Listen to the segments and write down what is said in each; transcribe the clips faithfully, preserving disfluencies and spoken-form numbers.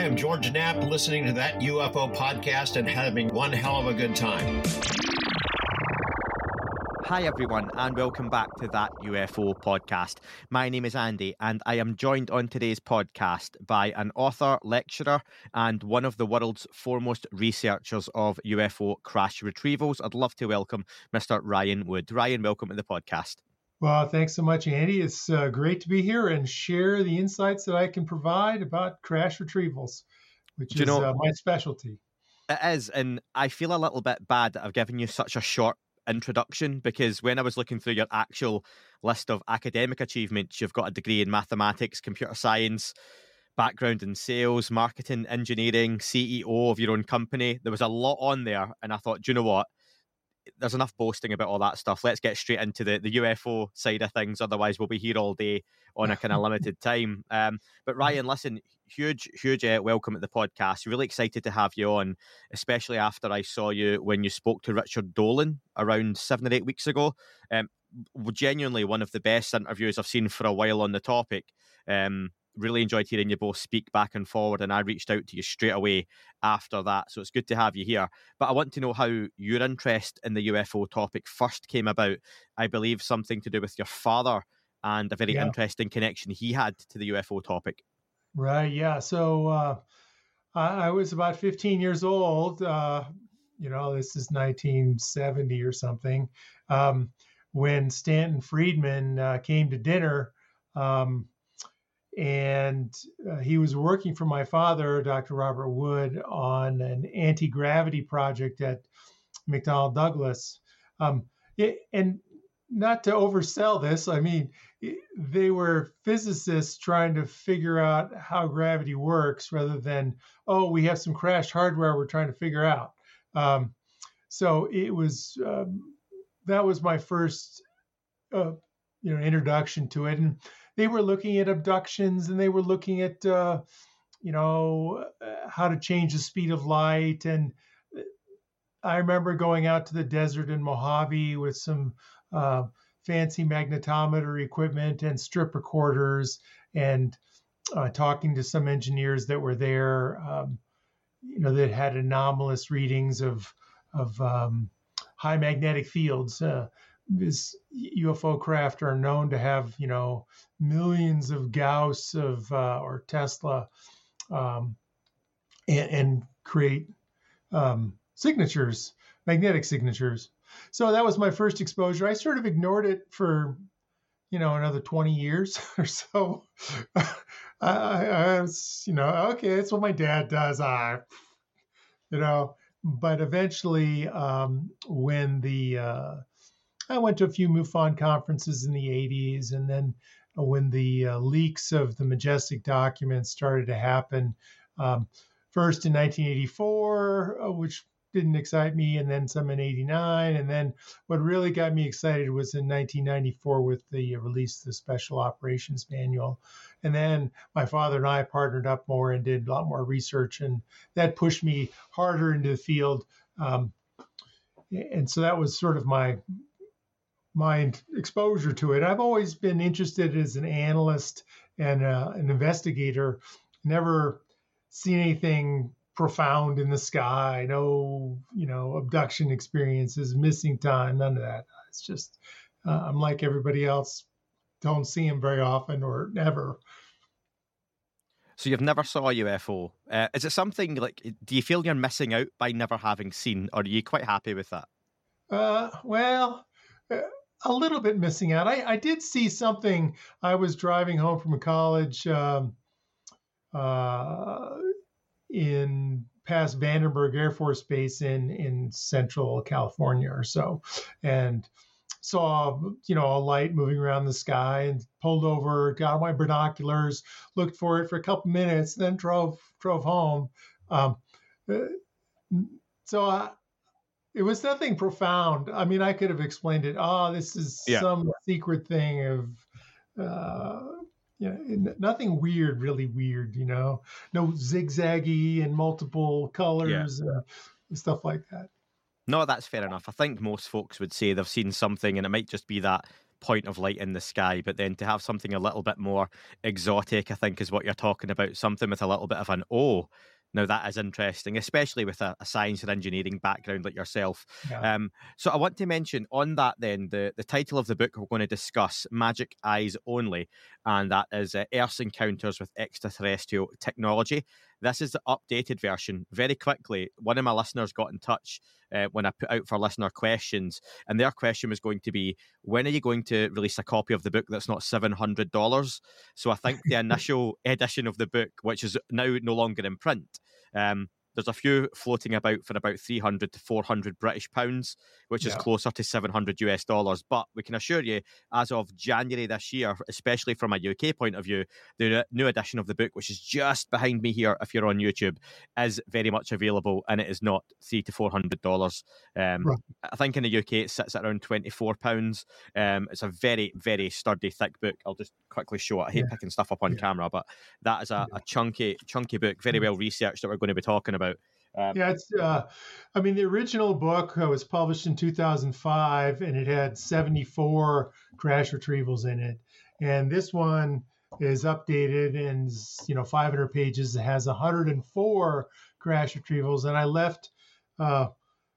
am George Knapp, listening to That U F O Podcast and having one hell of a good time. Hi everyone, and welcome back to That U F O Podcast. My name is Andy, and I am joined on today's podcast by an author, lecturer, and one of the world's foremost researchers of U F O crash retrievals. I'd love to welcome Mister Ryan Wood. Ryan, welcome to the podcast. Well, thanks so much, Andy. It's uh, great to be here and share the insights that I can provide about crash retrievals, which Do you is know, uh, my specialty. It is, and I feel a little bit bad that I've given you such a short introduction, because when I was looking through your actual list of academic achievements, you've got a degree in mathematics, computer science, background in sales, marketing, engineering, C E O of your own company. There was a lot on there, and I thought, do you know what? There's enough boasting about all that stuff. Let's get straight into the, the U F O side of things. Otherwise, we'll be here all day on a kind of limited time. Um, but Ryan, listen, huge, huge uh, welcome at the podcast. Really excited to have you on, especially after I saw you when you spoke to Richard Dolan around seven or eight weeks ago. Um, genuinely one of the best interviews I've seen for a while on the topic. Um, really enjoyed hearing you both speak back and forward, and I reached out to you straight away after that. So it's good to have you here. But I want to know how your interest in the U F O topic first came about. I believe something to do with your father and a very Yeah. interesting connection he had to the U F O topic. Right, yeah. So uh, I, I was about fifteen years old. Uh, you know, this is nineteen seventy or something, um, when Stanton Friedman uh, came to dinner. Um, And uh, he was working for my father, Doctor Robert Wood, on an anti-gravity project at McDonnell Douglas. Um, it, and not to oversell this, I mean, it, they were physicists trying to figure out how gravity works rather than, oh, we have some crashed hardware we're trying to figure out. Um, so it was, um, that was my first, uh, you know, introduction to it. And they were looking at abductions, and they were looking at, uh, you know, uh, how to change the speed of light. And I remember going out to the desert in Mojave with some uh, fancy magnetometer equipment and strip recorders, and uh, talking to some engineers that were there, um, you know, that had anomalous readings of of um, high magnetic fields. Uh, This U F O craft are known to have, you know, millions of Gauss of uh, or Tesla, um, and, and create um, signatures, magnetic signatures. So that was my first exposure. I sort of ignored it for, you know, another twenty years or so. I, I was, you know, okay, that's what my dad does. I, you know, but eventually, um, when the uh, I went to a few MUFON conferences in the eighties, and then when the uh, leaks of the Majestic documents started to happen, um, first in nineteen eighty-four, uh, which didn't excite me, and then some in eighty-nine, and then what really got me excited was in nineteen ninety-four with the release of the Special Operations Manual. And then my father and I partnered up more and did a lot more research, and that pushed me harder into the field. Um, and so that was sort of my my exposure to it. I've always been interested as an analyst and uh, an investigator, never seen anything profound in the sky, no, you know, abduction experiences, missing time, none of that. It's just, uh, I'm like everybody else, don't see them very often or never. So you've never saw a U F O. Uh, is it something like, do you feel you're missing out by never having seen, or are you quite happy with that? Uh, well, uh, a little bit missing out. I, I did see something. I was driving home from college um, uh, in past Vandenberg Air Force Base in, in central California or so, and saw, you know, a light moving around the sky, and pulled over, got on my binoculars, looked for it for a couple minutes, then drove drove home. Um, so I, It was nothing profound. I mean, I could have explained it. Oh, this is Yeah. some secret thing of, uh, you know, nothing weird, really weird, you know, no zigzaggy and multiple colors Yeah. and stuff like that. No, that's fair enough. I think most folks would say they've seen something, and it might just be that point of light in the sky, but then to have something a little bit more exotic, I think, is what you're talking about. Something with a little bit of an O. Now, that is interesting, especially with a, a science and engineering background like yourself. Yeah. Um, so I want to mention on that then, the, the title of the book we're going to discuss, Magic Eyes Only, and that is uh, Earth's Encounters with Extraterrestrial Technology. This is the updated version. Very quickly, one of my listeners got in touch uh, when I put out for listener questions, and their question was going to be, when are you going to release a copy of the book that's not seven hundred dollars? So I think the initial edition of the book, which is now no longer in print, um, there's a few floating about for about three hundred to four hundred British pounds, which yeah. is closer to seven hundred US dollars. But we can assure you, as of January this year, especially from a U K point of view, the new edition of the book, which is just behind me here if you're on YouTube, is very much available, and it is not three to four hundred dollars. Um, right. I think in the U K it sits at around twenty-four pounds. Um, it's a very, very sturdy, thick book. I'll just quickly show it. I hate yeah. picking stuff up on yeah. camera, but that is a, a chunky, chunky book, very well researched, that we're going to be talking about. Um, yeah, it's. Uh, I mean, the original book was published in two thousand five, and it had seventy-four crash retrievals in it. And this one is updated and, you know, five hundred pages. It has one hundred four crash retrievals, and I left uh,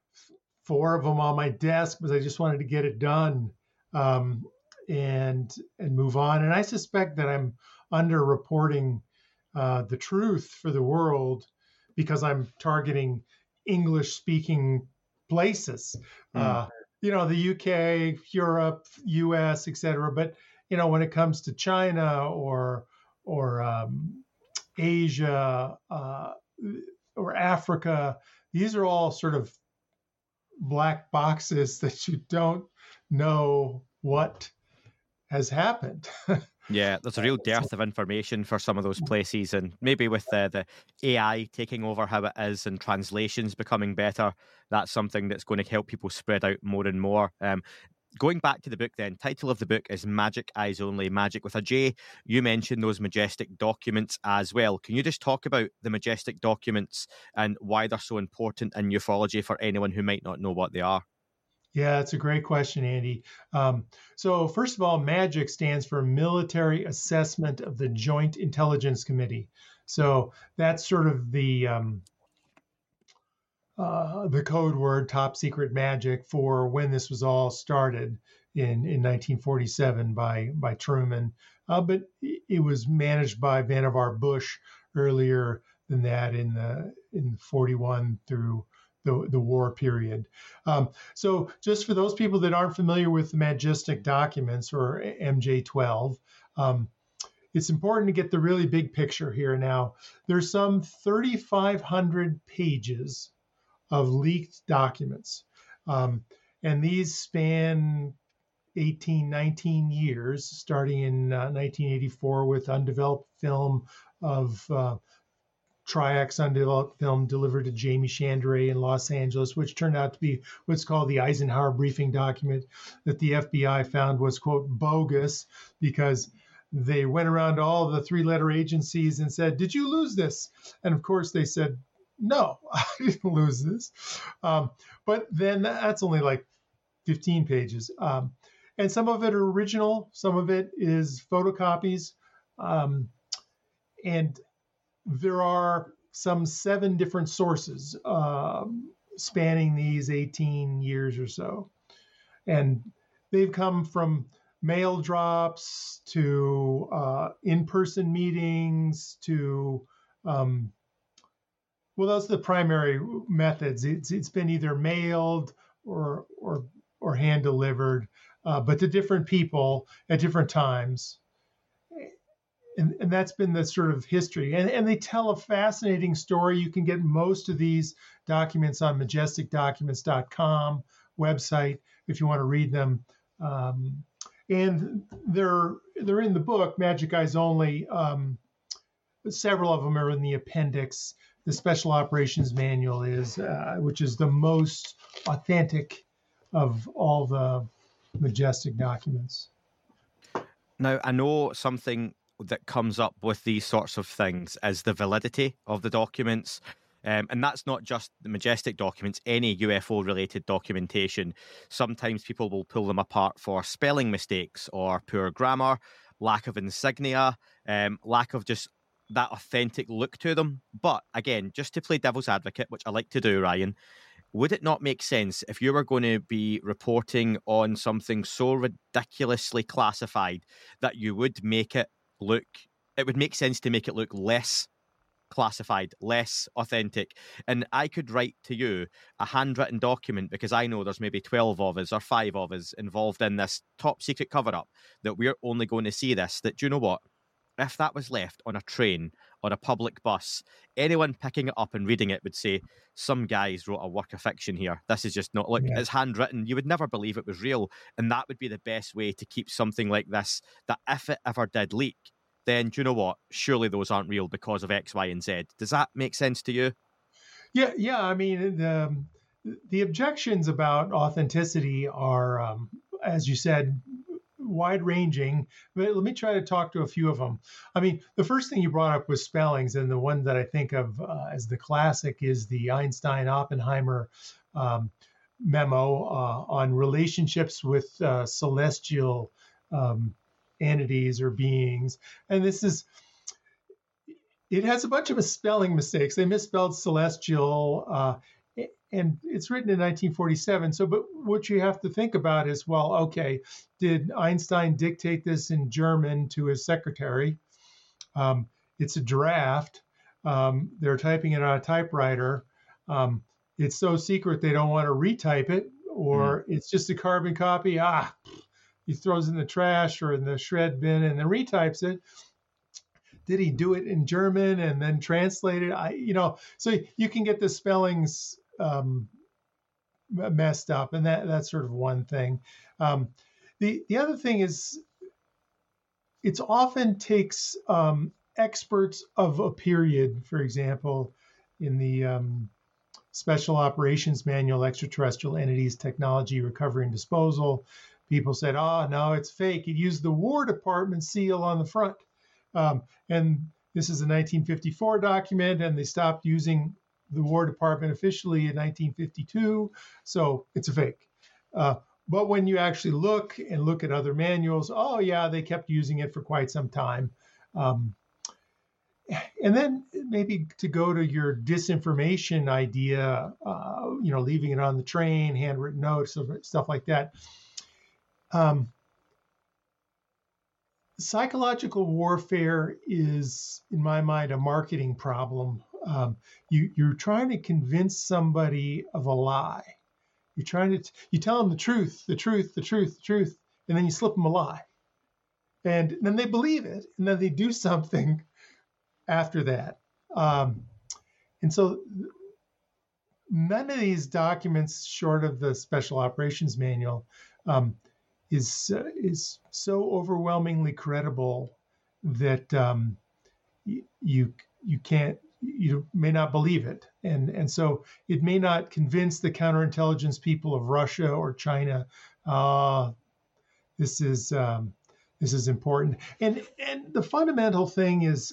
four of them on my desk because I just wanted to get it done um, and and move on. And I suspect that I'm underreporting uh, the truth for the world, because I'm targeting English-speaking places, mm. uh, you know, the U K, Europe, U S, et cetera. But, you know, when it comes to China or or um, Asia uh, or Africa, these are all sort of black boxes that you don't know what has happened. Yeah, there's a real dearth of information for some of those places, and maybe with the, the A I taking over how it is and translations becoming better, that's something that's going to help people spread out more and more. Um, going back to the book then, title of the book is Magic Eyes Only, magic with a J. You mentioned those majestic documents as well. Can you just talk about the majestic documents and why they're so important in ufology for anyone who might not know what they are? Yeah, it's a great question, Andy. Um, so first of all, MAGIC stands for Military Assessment of the Joint Intelligence Committee. So that's sort of the um, uh, the code word, top secret magic, for when this was all started in, in nineteen forty-seven by by Truman. Uh, but it was managed by Vannevar Bush earlier than that in the in forty-one through the, the war period. Um, so just for those people that aren't familiar with the Majestic Documents, or M J twelve, um, it's important to get the really big picture here now. There's some thirty-five hundred pages of leaked documents. Um, and these span eighteen, nineteen years, starting in uh, nineteen eighty-four with undeveloped film of uh, Triax undeveloped film delivered to Jamie Chandray in Los Angeles, which turned out to be what's called the Eisenhower briefing document that the F B I found was, quote, bogus, because they went around to all the three-letter agencies and said, did you lose this? And of course they said, no, I didn't lose this. Um, but then that's only like fifteen pages. Um, and some of it are original, some of it is photocopies. Um, and there are some seven different sources um, spanning these eighteen years or so. And they've come from mail drops to uh, in-person meetings to, um, well, those are the primary methods. It's, it's been either mailed or, or, or hand-delivered, uh, but to different people at different times. And, and that's been the sort of history. And, and they tell a fascinating story. You can get most of these documents on majestic documents dot com website if you want to read them. Um, and they're they're in the book, Magic Eyes Only. Um, several of them are in the appendix. The Special Operations Manual is, uh, which is the most authentic of all the majestic documents. Now, I know something that comes up with these sorts of things is the validity of the documents. Um, and that's not just the Majestic documents, any U F O-related documentation. Sometimes people will pull them apart for spelling mistakes or poor grammar, lack of insignia, um, lack of just that authentic look to them. But again, just to play devil's advocate, which I like to do, Ryan, would it not make sense if you were going to be reporting on something so ridiculously classified that you would make it look, it would make sense to make it look less classified, less authentic? And I could write to you a handwritten document, because I know there's maybe twelve of us or five of us involved in this top secret cover-up, that we're only going to see this, that, do you know what? If that was left on a train or a public bus, anyone picking it up and reading it would say, some guys wrote a work of fiction here. This is just not, look, yeah. It's handwritten. You would never believe it was real. And that would be the best way to keep something like this, that if it ever did leak, then do you know what? Surely those aren't real because of X, Y, and Z. Does that make sense to you? Yeah, yeah. I mean, the, the objections about authenticity are, um, as you said, wide-ranging. But let me try to talk to a few of them. I mean, the first thing you brought up was spellings, and the one that I think of uh, as the classic is the Einstein-Oppenheimer um, memo uh, on relationships with uh, celestial um entities or beings. And this is, it has a bunch of spelling mistakes. They misspelled celestial, uh, and it's written in nineteen forty-seven. So, but what you have to think about is, well, okay, did Einstein dictate this in German to his secretary? Um, it's a draft. Um, they're typing it on a typewriter. Um, it's so secret they don't want to retype it, or mm. it's just a carbon copy. Ah, he throws it in the trash or in the shred bin and then retypes it. Did he do it in German and then translate it? I, you know, so you can get the spellings um, messed up, and that that's sort of one thing. Um, the the other thing is, it often takes um, experts of a period. For example, in the um, Special Operations Manual, Extraterrestrial Entities, Technology, Recovery, and Disposal, people said, oh, no, it's fake. It used the War Department seal on the front. Um, and this is a nineteen fifty-four document, and they stopped using the War Department officially in nineteen fifty-two. So it's a fake. Uh, but when you actually look and look at other manuals, oh, yeah, they kept using it for quite some time. Um, and then maybe to go to your disinformation idea, uh, you know, leaving it on the train, handwritten notes, stuff like that. Um, psychological warfare is, in my mind, a marketing problem. Um, you, you're trying to convince somebody of a lie. You're trying to, you tell them the truth, the truth, the truth, the truth, and then you slip them a lie. And then they believe it, and then they do something after that. Um, and so none of these documents, short of the Special Operations Manual, um, is uh, is so overwhelmingly credible that um, y- you you can't you may not believe it, and and so it may not convince the counterintelligence people of Russia or China. Uh, this is um, this is important, and and the fundamental thing is,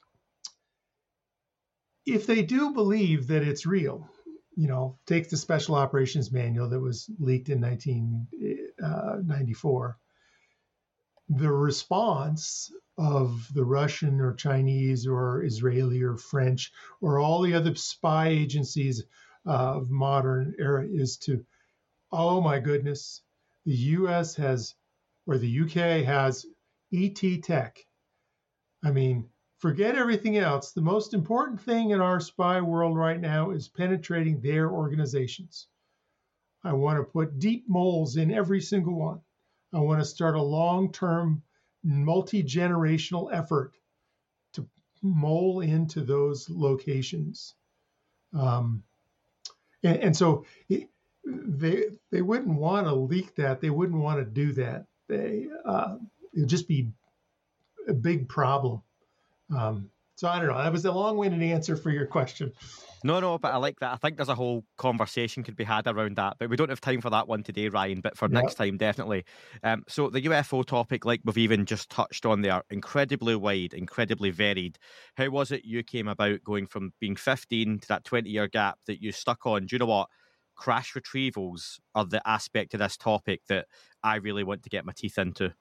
if they do believe that it's real, you know, take the Special Operations Manual that was leaked in nineteen ninety-four. The response of the Russian or Chinese or Israeli or French or all the other spy agencies uh, of modern era is to, oh my goodness, the U S has, or the U K has E T tech. I mean, forget everything else. The most important thing in our spy world right now is penetrating their organizations. I want to put deep moles in every single one. I want to start a long-term, multi-generational effort to mole into those locations. Um, and, and so it, they they wouldn't want to leak that. They wouldn't want to do that. They uh, it would just be a big problem. Um, So I don't know. That was a long-winded answer for your question. No, no, but I like that. I think there's a whole conversation could be had around that, but we don't have time for that one today, Ryan, but for Yeah. next time, definitely. Um, so the U F O topic, like we've even just touched on there, incredibly wide, incredibly varied. How was it you came about going from being fifteen to that twenty-year gap that you stuck on? Do you know what? Crash retrievals are the aspect of this topic that I really want to get my teeth into.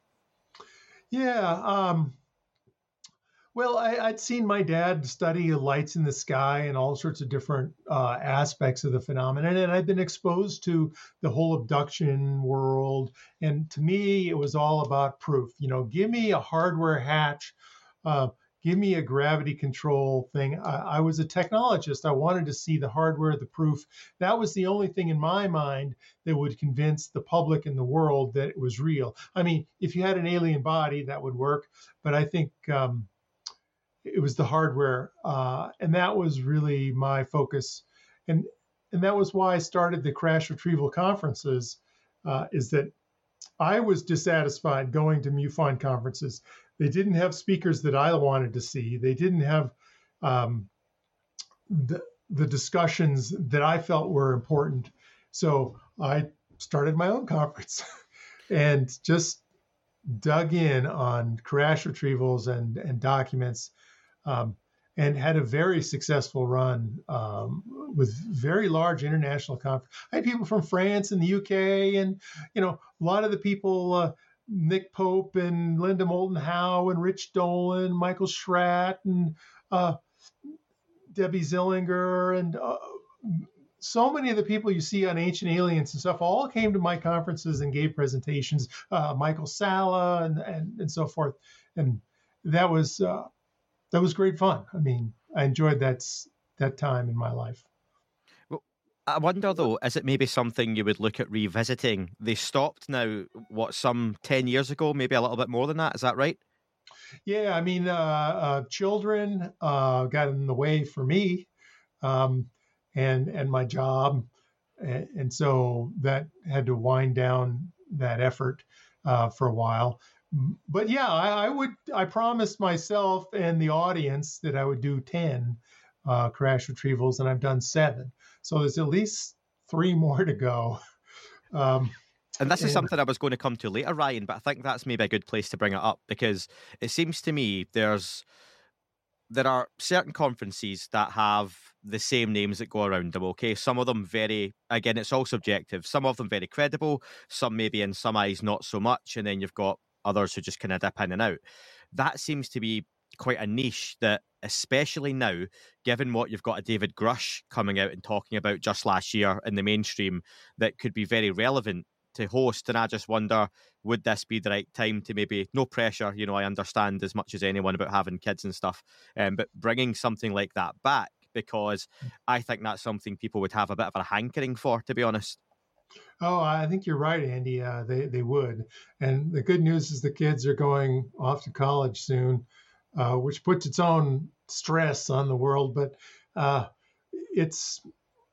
Yeah. Um, well, I, I'd seen my dad study lights in the sky and all sorts of different uh, aspects of the phenomenon, and I'd been exposed to the whole abduction world. And to me, it was all about proof. You know, give me a hardware hatch, uh, give me a gravity control thing. I, I was a technologist. I wanted to see the hardware, the proof. That was the only thing in my mind that would convince the public and the world that it was real. I mean, if you had an alien body, that would work, but I think. Um, It was the hardware, uh, and that was really my focus, and and that was why I started the crash retrieval conferences. Uh, is that I was dissatisfied going to MUFON conferences. They didn't have speakers that I wanted to see. They didn't have um, the the discussions that I felt were important. So I started my own conference and just dug in on crash retrievals and and documents. Um, and had a very successful run um, with very large international conference. I had people from France and the U K, and you know a lot of the people, uh, Nick Pope and Linda Moulton Howe and Rich Dolan, Michael Schratt, and uh, Debbie Zillinger, and uh, so many of the people you see on Ancient Aliens and stuff all came to my conferences and gave presentations. Uh, Michael Salla and, and and so forth, and that was. Uh, That was great fun. I mean, I enjoyed that that time in my life. Well, I wonder though, is it maybe something you would look at revisiting? They stopped now, what, some ten years ago, maybe a little bit more than that. Is that right? Yeah, I mean, uh, uh, children uh, got in the way for me, um, and and my job, and, and so that had to wind down that effort uh, for a while. But yeah, I, I would. I promised myself and the audience that I would do ten uh, crash retrievals, and I've done seven. So there's at least three more to go. Um, and this is and, something I was going to come to later, Ryan, but I think that's maybe a good place to bring it up because it seems to me there's there are certain conferences that have the same names that go around them, okay? Some of them very, again, it's all subjective. Some of them very credible, some maybe in some eyes not so much, and then you've got others who just kind of dip in and out. That seems to be quite a niche that, especially now, given what you've got a David Grush coming out and talking about just last year in the mainstream, that could be very relevant to host. And I just wonder, would this be the right time to maybe, no pressure, you know, I understand as much as anyone about having kids and stuff, um, but bringing something like that back, because I think that's something people would have a bit of a hankering for, to be honest. Oh, I think you're right, Andy. Uh, they they would, and the good news is the kids are going off to college soon, uh, which puts its own stress on the world. But uh, it's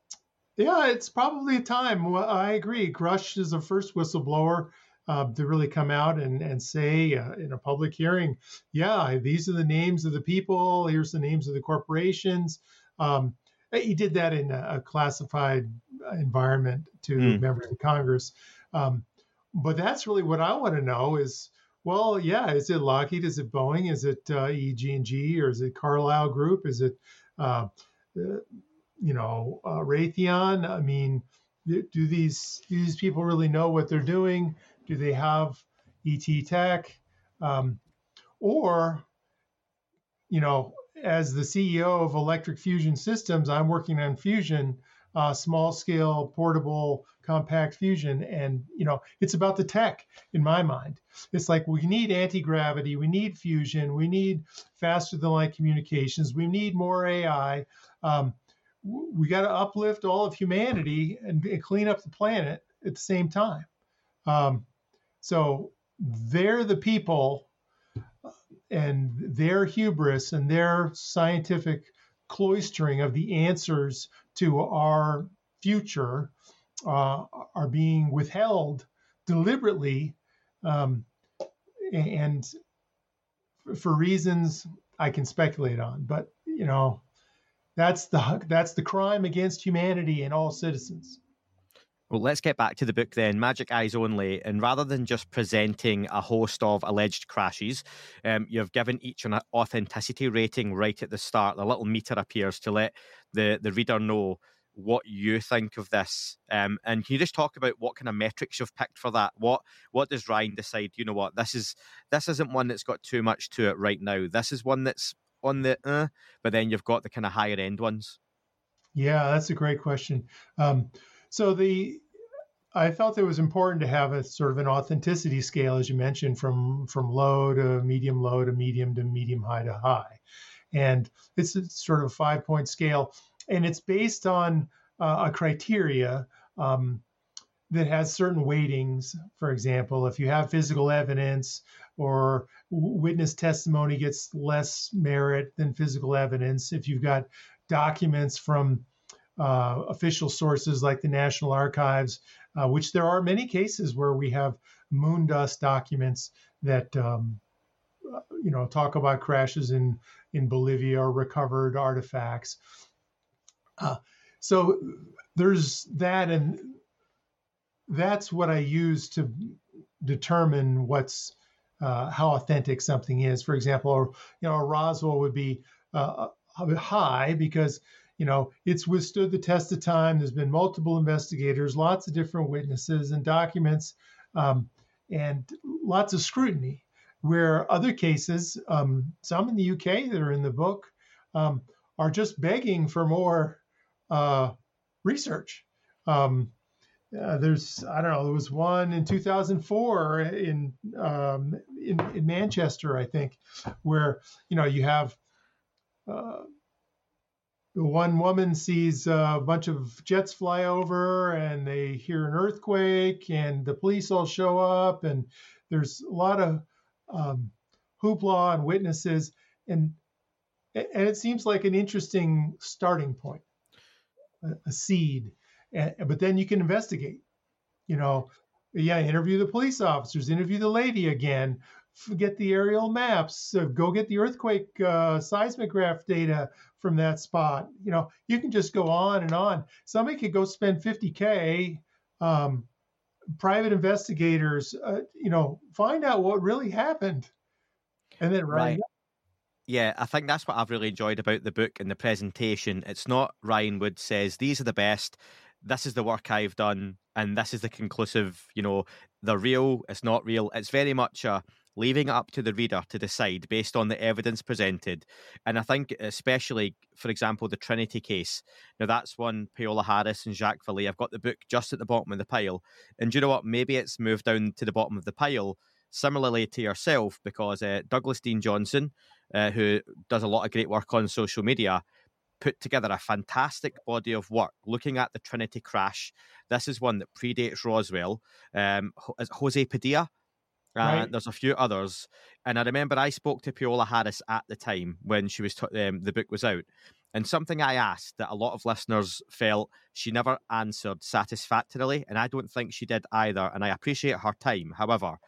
yeah, it's probably a time. Well, I agree. Grush is the first whistleblower uh, to really come out and and say uh, in a public hearing, yeah, these are the names of the people. Here's the names of the corporations. Um, he did that in a, a classified environment to mm. members of Congress. Um, but that's really what I want to know is, well, yeah, is it Lockheed? Is it Boeing? Is it uh, E G and G? Or is it Carlyle Group? Is it, uh, uh, you know, uh, Raytheon? I mean, do these, do these people really know what they're doing? Do they have E T Tech? Um, or, you know, as the C E O of Electric Fusion Systems, I'm working on fusion, uh, small scale, portable, compact fusion. And, you know, it's about the tech in my mind. It's like we need anti-gravity, we need fusion, we need faster than light communications, we need more A I. Um, we got to uplift all of humanity and, and clean up the planet at the same time. Um, so they're the people and their hubris and their scientific cloistering of the answers to our future uh, are being withheld deliberately um, and for reasons I can speculate on. But you know, that's the that's the crime against humanity and all citizens. Well, let's get back to the book then, Magic Eyes Only. And rather than just presenting a host of alleged crashes, um, you've given each an authenticity rating right at the start. The little meter appears to let the, the reader know what you think of this. Um, and can you just talk about what kind of metrics you've picked for that? What what does Ryan decide, you know what, this is this isn't one that's got too much to it right now. This is one that's on the, uh, but then you've got the kind of higher end ones. Yeah, that's a great question. Um, So the I felt it was important to have a sort of an authenticity scale, as you mentioned, from from low to medium low to medium to medium high to high, and it's a sort of a five point scale, and it's based on uh, a criteria um, that has certain weightings. For example, if you have physical evidence or w- witness testimony gets less merit than physical evidence. If you've got documents from Uh, official sources like the National Archives, uh, which there are many cases where we have moon dust documents that um, uh, you know talk about crashes in in Bolivia or recovered artifacts. Uh, so there's that, and that's what I use to determine what's uh, how authentic something is. For example, you know, a Roswell would be uh, high because you know, it's withstood the test of time. There's been multiple investigators, lots of different witnesses and documents, um, and lots of scrutiny. Where other cases, um, some in the U K that are in the book, um, are just begging for more uh, research. Um, uh, there's, I don't know, there was one in two thousand four in, um, in in Manchester, I think, where you know you have. Uh, One woman sees a bunch of jets fly over and they hear an earthquake and the police all show up and there's a lot of um, hoopla and witnesses. And, and it seems like an interesting starting point, a, a seed. And, but then you can investigate, you know, yeah, interview the police officers, interview the lady again, get the aerial maps, uh, go get the earthquake uh, seismograph data from that spot. You know, you can just go on and on. Somebody could go spend fifty K, um, private investigators, uh, you know, find out what really happened. And then right. Yeah, I think that's what I've really enjoyed about the book and the presentation. It's not Ryan Wood says, these are the best, this is the work I've done, and this is the conclusive, you know, they're real, it's not real. It's very much a leaving it up to the reader to decide based on the evidence presented. And I think especially, for example, the Trinity case. Now that's one, Paola Harris and Jacques Vallée. I've got the book just at the bottom of the pile. And do you know what? Maybe it's moved down to the bottom of the pile, similarly to yourself, because uh, Douglas Dean Johnson, uh, who does a lot of great work on social media, put together a fantastic body of work looking at the Trinity crash. This is one that predates Roswell. Um, Jose Padilla. Uh, right. There's a few others. And I remember I spoke to Paola Harris at the time when she was t- um, the book was out. And something I asked that a lot of listeners felt she never answered satisfactorily. And I don't think she did either. And I appreciate her time. However,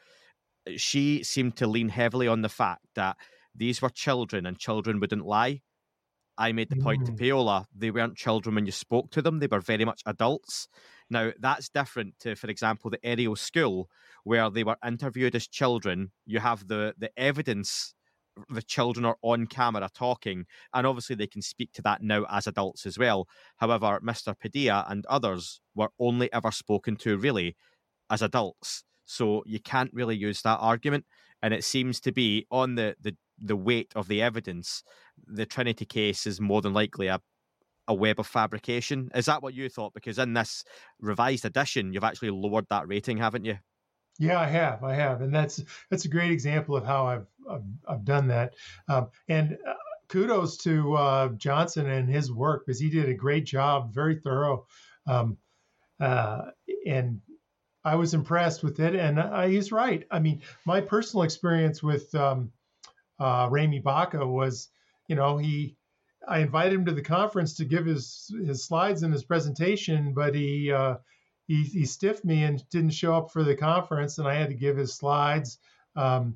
she seemed to lean heavily on the fact that these were children and children wouldn't lie. I made the point mm. to Paola, they weren't children when you spoke to them. They were very much adults. Now, that's different to, for example, the Ariel School, where they were interviewed as children. You have the, the evidence, the children are on camera talking, and obviously they can speak to that now as adults as well. However, Mister Padilla and others were only ever spoken to, really, as adults. So you can't really use that argument. And it seems to be on the, the, the weight of the evidence, the Trinity case is more than likely a, a web of fabrication. Is that what you thought? Because in this revised edition, you've actually lowered that rating, haven't you? Yeah, I have. I have. And that's that's a great example of how I've I've, I've done that. Um, and uh, kudos to uh, Johnson and his work, because he did a great job, very thorough. Um, uh, and I was impressed with it. And uh, he's right. I mean, my personal experience with um, uh, Rami Baca was, you know, he, I invited him to the conference to give his, his slides in his presentation, but he, uh, he, he stiffed me and didn't show up for the conference, and I had to give his slides. Um,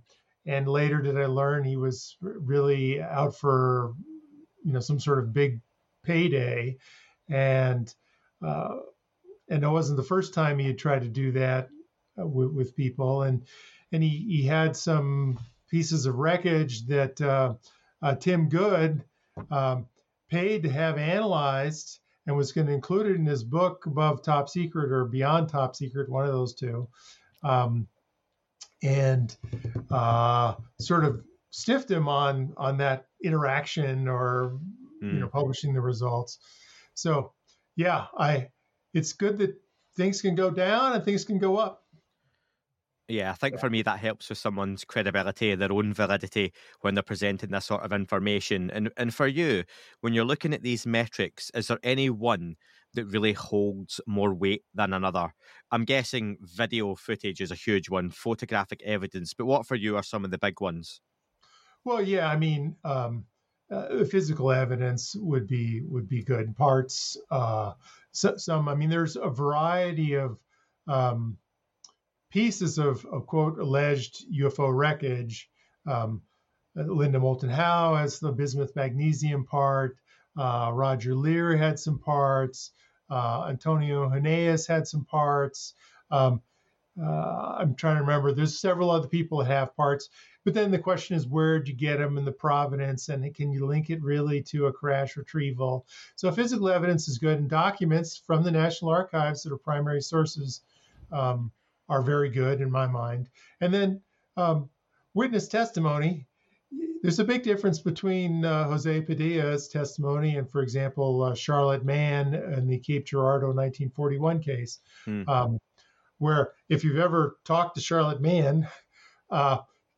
and later did I learn he was really out for, you know, some sort of big payday, and uh, and it wasn't the first time he had tried to do that uh, with, with people, and and he he had some pieces of wreckage that uh, uh, Tim Good um, paid to have analyzed and was going to include it in his book Above Top Secret or Beyond Top Secret, one of those two, um, and uh, sort of stiffed him on on that interaction or mm. you know publishing the results. So yeah, I it's good that things can go down and things can go up. Yeah, I think for me that helps with someone's credibility, their own validity when they're presenting this sort of information. And and for you, when you're looking at these metrics, is there any one that really holds more weight than another? I'm guessing video footage is a huge one, photographic evidence, but what for you are some of the big ones? Well, yeah, I mean, um, uh, physical evidence would be would be good. Parts, uh, so, some, I mean, there's a variety of um, pieces of, of, quote, alleged U F O wreckage. Um, Linda Moulton Howe has the bismuth magnesium part. Uh, Roger Lear had some parts. Uh, Antonio Huneeus had some parts. Um, uh, I'm trying to remember. There's several other people that have parts. But then the question is, where'd you get them in the provenance? And can you link it really to a crash retrieval? So physical evidence is good. And documents from the National Archives that are primary sources um, are very good in my mind. And then um, witness testimony. There's a big difference between uh, Jose Padilla's testimony and, for example, uh, Charlotte Mann in the Cape Girardeau nineteen forty-one case, hmm. um, where if you've ever talked to Charlotte Mann, uh,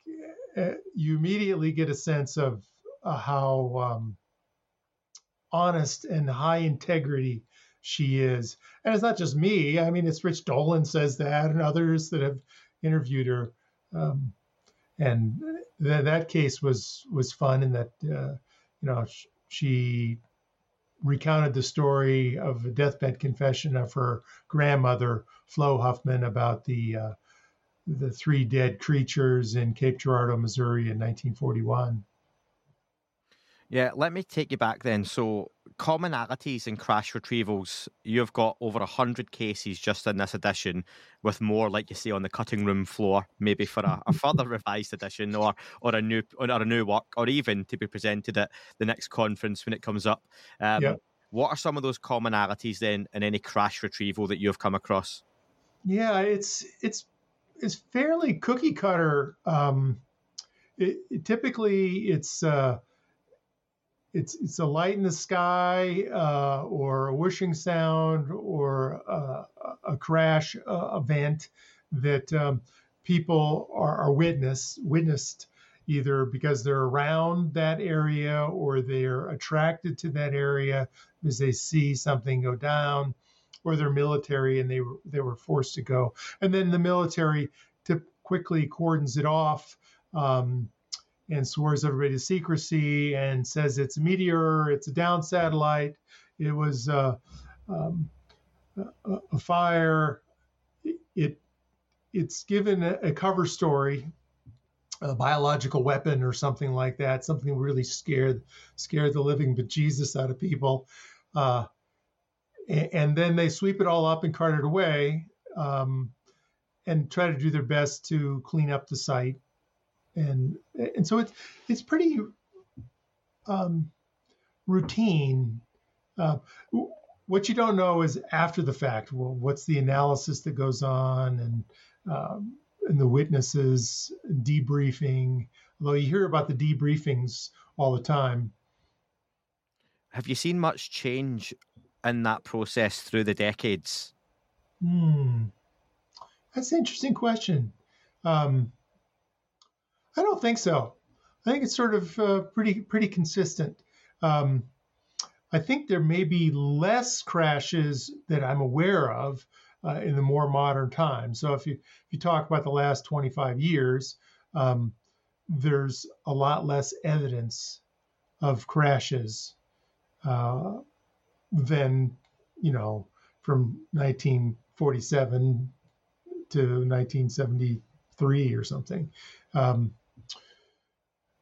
you immediately get a sense of uh, how um, honest and high integrity she is. And it's not just me. I mean, it's Rich Dolan says that, and others that have interviewed her. Um, and th- that case was was fun in that, uh, you know, sh- she recounted the story of a deathbed confession of her grandmother, Flo Huffman, about the uh, the three dead creatures in Cape Girardeau, Missouri in nineteen forty-one. Yeah, let me take you back then. So commonalities in crash retrievals, you've got over one hundred cases just in this edition, with more, like you say, on the cutting room floor, maybe for a, a further revised edition or or a new or a new work, or even to be presented at the next conference when it comes up. Um, yeah. What are some of those commonalities then in any crash retrieval that you've come across? Yeah, it's it's it's fairly cookie cutter. Um, it, it, typically, it's uh, It's it's a light in the sky, uh, or a whooshing sound, or uh, a crash uh, event that um, people are, are witness witnessed either because they're around that area or they're attracted to that area because they see something go down, or they're military and they were they were forced to go, and then the military to quickly cordons it off. Um, and swears everybody to secrecy and says it's a meteor, it's a down satellite, it was uh, um, a, a fire. It it's given a, a cover story, a biological weapon or something like that, something really scared scared the living bejesus out of people, uh, and, and then they sweep it all up and cart it away, um, and try to do their best to clean up the site. And and so it's it's pretty um, routine. Uh, what you don't know is after the fact. Well, what's the analysis that goes on, and um, and the witnesses debriefing. Although you hear about the debriefings all the time. Have you seen much change in that process through the decades? Hmm, that's an interesting question. Um, I don't think so. I think it's sort of uh, pretty pretty consistent. Um, I think there may be less crashes that I'm aware of uh, in the more modern times. So if you if you talk about the last twenty-five years, um, there's a lot less evidence of crashes uh, than, you know, from nineteen forty-seven to nineteen seventy-three or something. Um,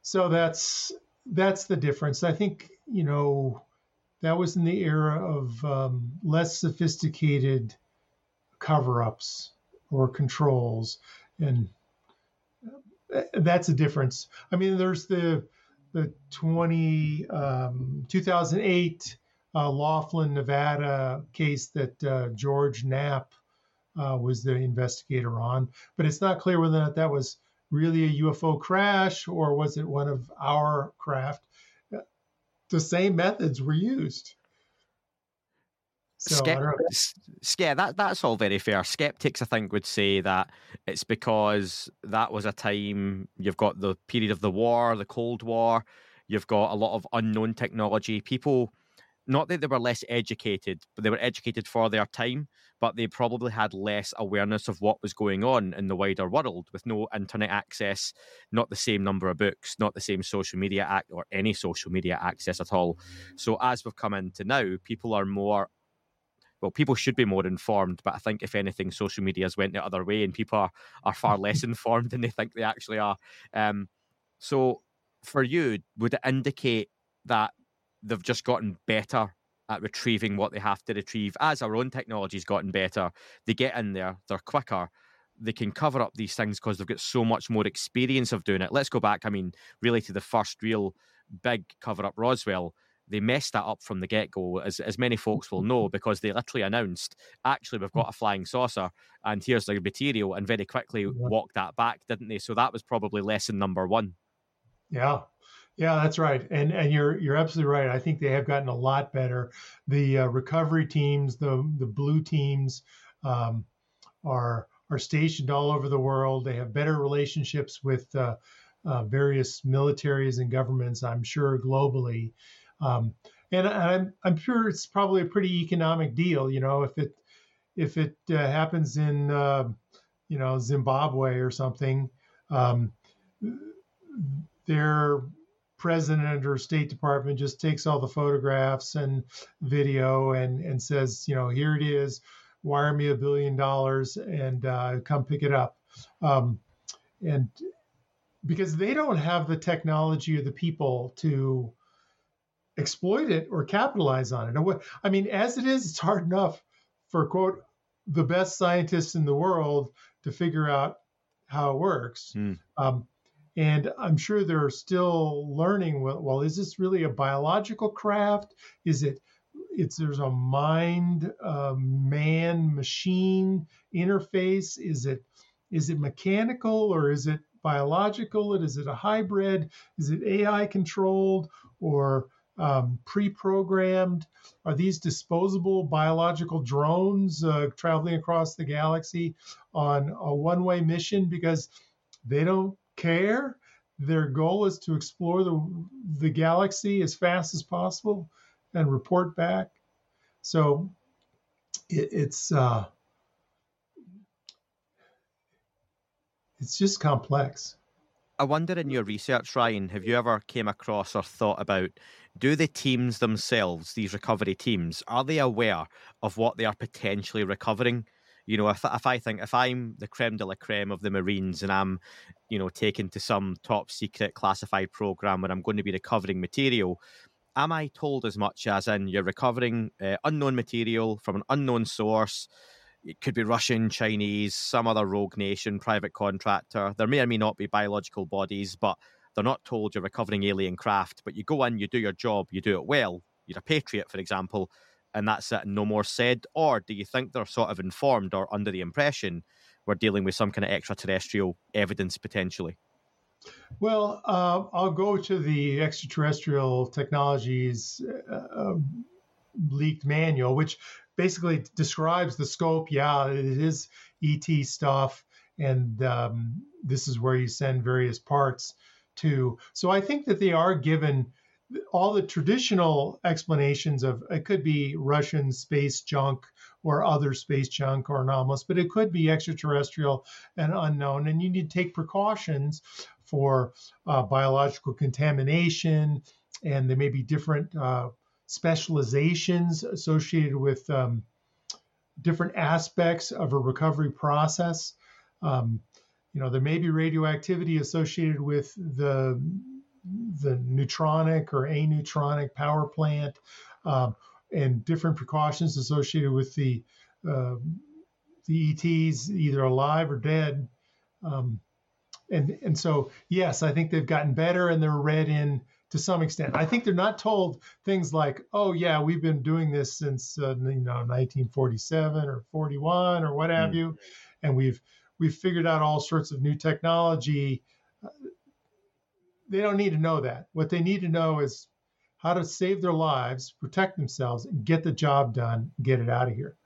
so that's that's the difference. I think, you know, that was in the era of um, less sophisticated cover-ups or controls, and that's a difference. I mean, there's the the twenty um, two thousand eight uh, Laughlin, Nevada case that uh, George Knapp uh, was the investigator on, but it's not clear whether or not that was really a U F O crash or was it one of our craft. The same methods were used. So I don't know. Yeah, that, that's all very fair. Skeptics, I think, would say that it's because that was a time, you've got the period of the war, the Cold War, you've got a lot of unknown technology. People, not that they were less educated, but they were educated for their time, but they probably had less awareness of what was going on in the wider world with no internet access, not the same number of books, not the same social media act or any social media access at all. So as we've come into now, people are more Well, people should be more informed, but I think if anything, social media has went the other way and people are, are far less informed than they think they actually are. Um, so for you, would it indicate that they've just gotten better at retrieving what they have to retrieve as our own technology's gotten better? They get in there, they're quicker, they can cover up these things because they've got so much more experience of doing it. Let's go back, I mean, really to the first real big cover-up, Roswell. They messed that up from the get-go, as, as many folks will know, because they literally announced, actually, we've got a flying saucer, and here's the material, and very quickly walked that back, didn't they? So that was probably lesson number one. Yeah, yeah, that's right. And and you're you're absolutely right. I think they have gotten a lot better. The uh, recovery teams, the the blue teams, um, are are stationed all over the world. They have better relationships with uh, uh, various militaries and governments, I'm sure, globally. Um, and I'm I'm sure it's probably a pretty economic deal, you know, if it if it uh, happens in uh, you know Zimbabwe or something, um, their president or State Department just takes all the photographs and video and and says, you know, here it is, wire me a billion dollars and uh, come pick it up, um, and because they don't have the technology or the people to exploit it or capitalize on it. I mean, as it is, it's hard enough for, quote, the best scientists in the world to figure out how it works. Mm. Um, and I'm sure they're still learning, well, well, is this really a biological craft? Is it, it's, there's a mind, uh, man, machine interface? Is it, is it mechanical or is it biological? Is it a hybrid? Is it A I controlled or Um, pre-programmed? Are these disposable biological drones uh, traveling across the galaxy on a one-way mission because they don't care? Their goal is to explore the the galaxy as fast as possible and report back. So it, it's uh, it's just complex. I wonder, in your research, Ryan, have you ever came across or thought about, do the teams themselves, these recovery teams, are they aware of what they are potentially recovering? You know, if if I think, if I'm the creme de la creme of the Marines and I'm, you know, taken to some top secret classified program where I'm going to be recovering material, am I told as much as in you're recovering uh, unknown material from an unknown source? It could be Russian, Chinese, some other rogue nation, private contractor. There may or may not be biological bodies, but they're not told you're recovering alien craft. But you go in, you do your job, you do it well. You're a patriot, for example, and that's it, no more said. Or do you think they're sort of informed or under the impression we're dealing with some kind of extraterrestrial evidence potentially? Well, uh, I'll go to the extraterrestrial technologies uh, leaked manual, which basically describes the scope. Yeah, it is E T stuff, and um, this is where you send various parts to. So I think that they are given all the traditional explanations of, it could be Russian space junk or other space junk or anomalous, but it could be extraterrestrial and unknown. And you need to take precautions for uh, biological contamination, and there may be different uh, specializations associated with um, different aspects of a recovery process. Um, you know, there may be radioactivity associated with the the neutronic or aneutronic power plant, um, and different precautions associated with the uh, the E Ts, either alive or dead. Um, and and so yes, I think they've gotten better and they're read in to some extent. I think they're not told things like, "Oh yeah, we've been doing this since uh, you know nineteen forty-seven or forty-one or what have mm. you, and we've we've figured out all sorts of new technology." They don't need to know that. What they need to know is how to save their lives, protect themselves, and get the job done, get it out of here.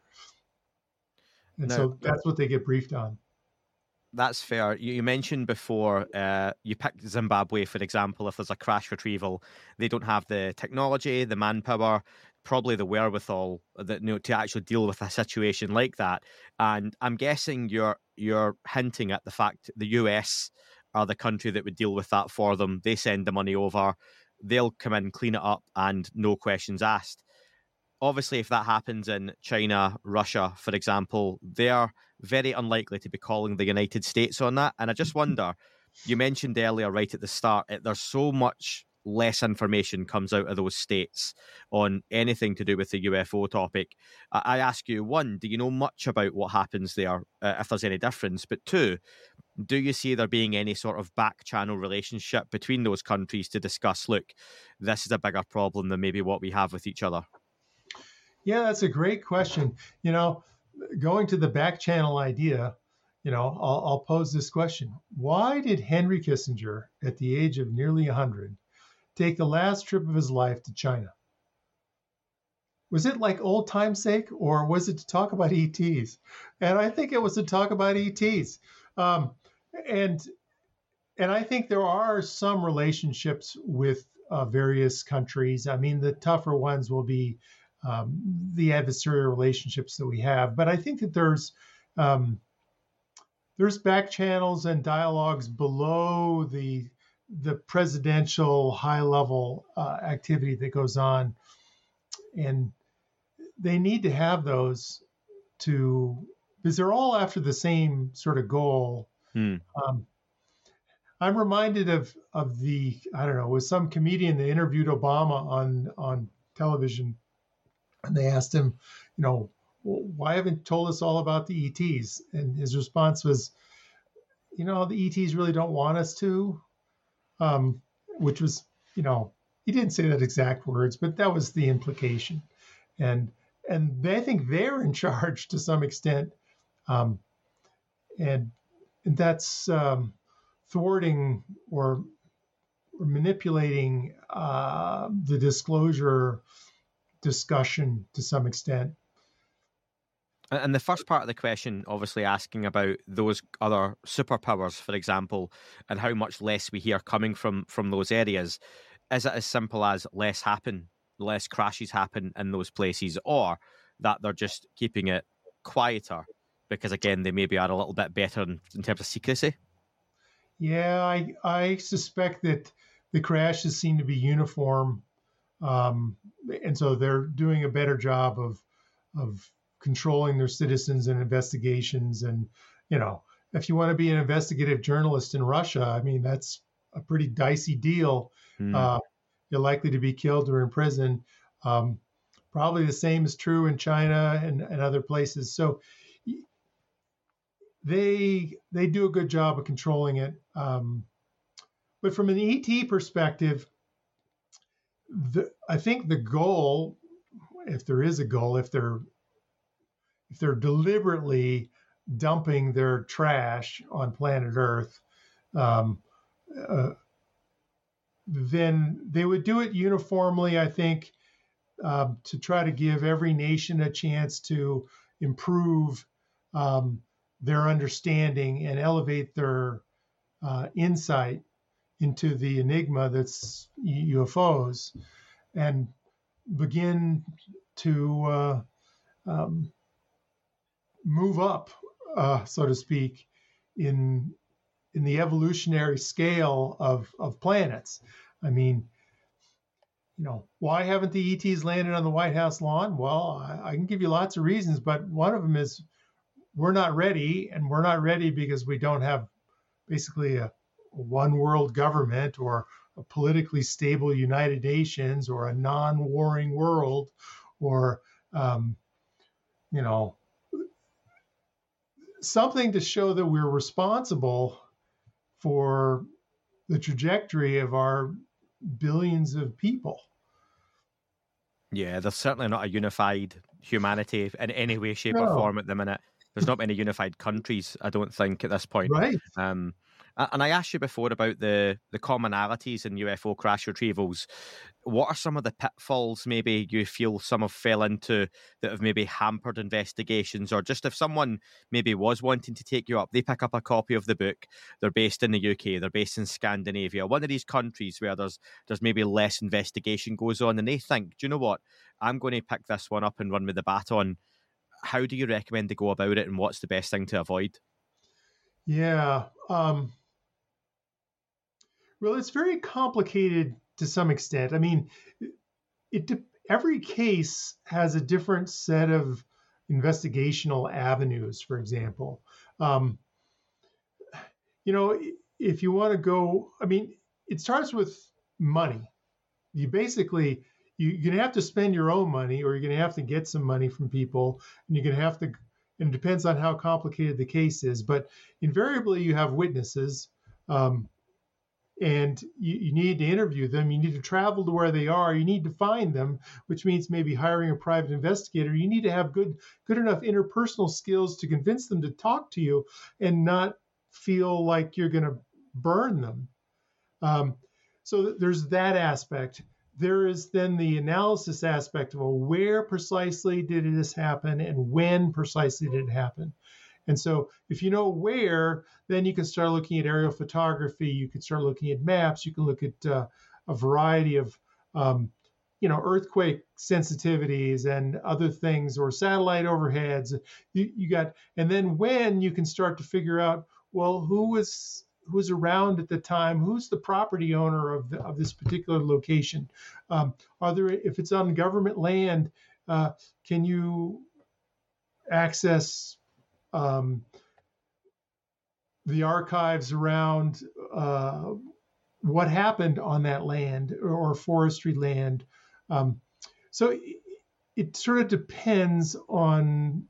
And no, so that's what they get briefed on. That's fair. You, you mentioned before, uh, you picked Zimbabwe, for example. If there's a crash retrieval, they don't have the technology, the manpower, probably the wherewithal that, you know, to actually deal with a situation like that. And I'm guessing you're you're hinting at the fact the U S are the country that would deal with that for them. They send the money over, they'll come in, clean it up, and no questions asked. Obviously, if that happens in China, Russia, for example, they're very unlikely to be calling the United States on that. And I just wonder, you mentioned earlier right at the start, there's so much less information comes out of those states on anything to do with the U F O topic. I ask you, one, do you know much about what happens there, uh, if there's any difference? But two, do you see there being any sort of back channel relationship between those countries to discuss, look, this is a bigger problem than maybe what we have with each other? Yeah, that's a great question. You know, going to the back channel idea, you know, I'll, I'll pose this question. Why did Henry Kissinger, at the age of nearly one hundred, take the last trip of his life to China? Was it like old time's sake, or was it to talk about E Ts? And I think it was to talk about E Ts. Um, and and I think there are some relationships with uh, various countries. I mean, the tougher ones will be um, the adversarial relationships that we have. But I think that there's um, there's back channels and dialogues below the the presidential high level uh, activity that goes on, and they need to have those to, because they're all after the same sort of goal. Hmm. Um, I'm reminded of of the, I don't know, it was some comedian that interviewed Obama on on television, and they asked him, you know, well, why haven't you told us all about the E Ts? And his response was, you know, the E Ts really don't want us to, um, which was, you know, he didn't say that exact words, but that was the implication. And and they think they're in charge to some extent, um, and, and that's um, thwarting or, or manipulating uh, the disclosure discussion to some extent. And the first part of the question, obviously asking about those other superpowers, for example, and how much less we hear coming from from those areas. Is it as simple as less happen, less crashes happen in those places, or that they're just keeping it quieter because, again, they maybe are a little bit better in, in terms of secrecy? Yeah, I I suspect that the crashes seem to be uniform, um, and so they're doing a better job of of controlling their citizens and investigations. And, you know, if you want to be an investigative journalist in Russia, I mean, that's a pretty dicey deal. Mm. Uh, you're likely to be killed or in prison. Um, probably the same is true in China and, and other places. So they they do a good job of controlling it. Um, but from an E T perspective, the, I think the goal, if there is a goal, if they're if they're deliberately dumping their trash on planet Earth, um, uh, then they would do it uniformly, I think, um, to try to give every nation a chance to improve um, their understanding and elevate their uh, insight into the enigma that's U F Os, and begin to uh, um, move up, uh, so to speak, in in the evolutionary scale of, of planets. I mean, you know, why haven't the E Ts landed on the White House lawn? Well, I, I can give you lots of reasons, but one of them is we're not ready, and we're not ready because we don't have basically a, a one world government or a politically stable United Nations or a non-warring world, or um, you know, something to show that we're responsible for the trajectory of our billions of people. Yeah, there's certainly not a unified humanity in any way, shape, or No. form at the minute. There's not many unified countries, I don't think, at this point. Right. Um, a- and I asked you before about the the commonalities in U F O crash retrievals. What are some of the pitfalls maybe you feel some have fell into that have maybe hampered investigations? Or just if someone maybe was wanting to take you up, they pick up a copy of the book, they're based in the U K, they're based in Scandinavia, one of these countries where there's there's maybe less investigation goes on, and they think, do you know what, I'm going to pick this one up and run with the baton. How do you recommend they go about it, and what's the best thing to avoid? Yeah. Um, well, it's very complicated to some extent. I mean, it, it every case has a different set of investigational avenues, for example. Um, you know, if you want to go, I mean, it starts with money. You basically, you, you're going to have to spend your own money, or you're going to have to get some money from people, and you're going to have to, and it depends on how complicated the case is, but invariably you have witnesses, um, and you, you need to interview them. You need to travel to where they are. You need to find them, which means maybe hiring a private investigator. You need to have good, good enough interpersonal skills to convince them to talk to you and not feel like you're going to burn them. Um, so there's that aspect. There is then the analysis aspect of, well, where precisely did this happen and when precisely did it happen? And so if you know where, then you can start looking at aerial photography, you can start looking at maps, you can look at uh, a variety of, um, you know, earthquake sensitivities and other things, or satellite overheads. You, you got, and then when you can start to figure out, well, who was who was around at the time, who's the property owner of the, of this particular location? Um, are there, if it's on government land, uh, can you access um, the archives around uh, what happened on that land, or, or forestry land? Um, so it, it sort of depends on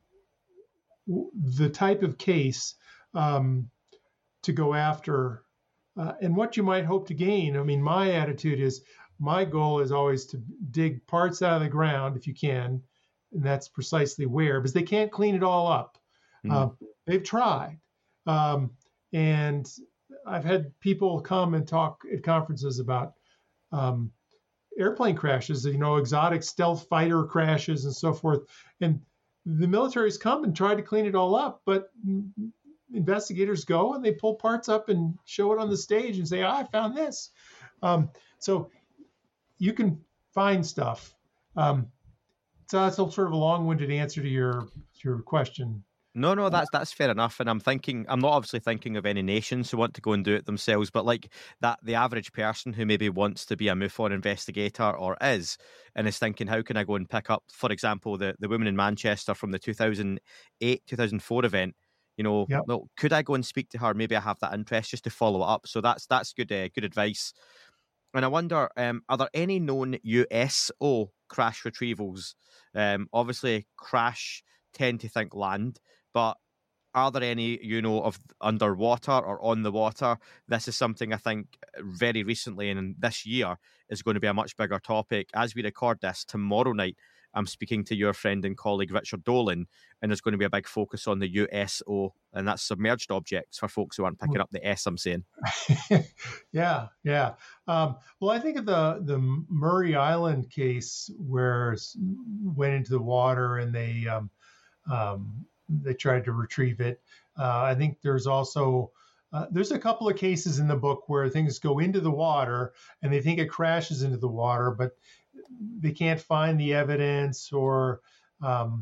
the type of case um, to go after, uh, and what you might hope to gain. I mean, my attitude is, my goal is always to dig parts out of the ground if you can, and that's precisely where, because they can't clean it all up. Mm. Uh, they've tried, um, and I've had people come and talk at conferences about um, airplane crashes, you know, exotic stealth fighter crashes and so forth, and the military's come and tried to clean it all up, but investigators go and they pull parts up and show it on the stage and say, oh, I found this. Um, so you can find stuff. Um, so that's a sort of a long-winded answer to your to your question. No, no, that's that's fair enough. And I'm thinking, I'm not obviously thinking of any nations who want to go and do it themselves, but like that, the average person who maybe wants to be a MUFON investigator or is, and is thinking, how can I go and pick up, for example, the, the woman in Manchester from the two thousand eight, two thousand four event. You know, yep. Well, could I go and speak to her? Maybe I have that interest just to follow it up. So that's that's good uh, good advice. And I wonder, um, are there any known U S O crash retrievals? Um, obviously, crash tend to think land, but are there any, you know, of underwater or on the water? This is something I think very recently and this year is going to be a much bigger topic. As we record this, tomorrow night, I'm speaking to your friend and colleague, Richard Dolan, and there's going to be a big focus on the U S O, and that's submerged objects for folks who aren't picking up the S, I'm saying. yeah, yeah. Um, well, I think of the, the Murray Island case where it went into the water and they um, um, they tried to retrieve it. Uh, I think there's also, uh, there's a couple of cases in the book where things go into the water and they think it crashes into the water, but they can't find the evidence, or um,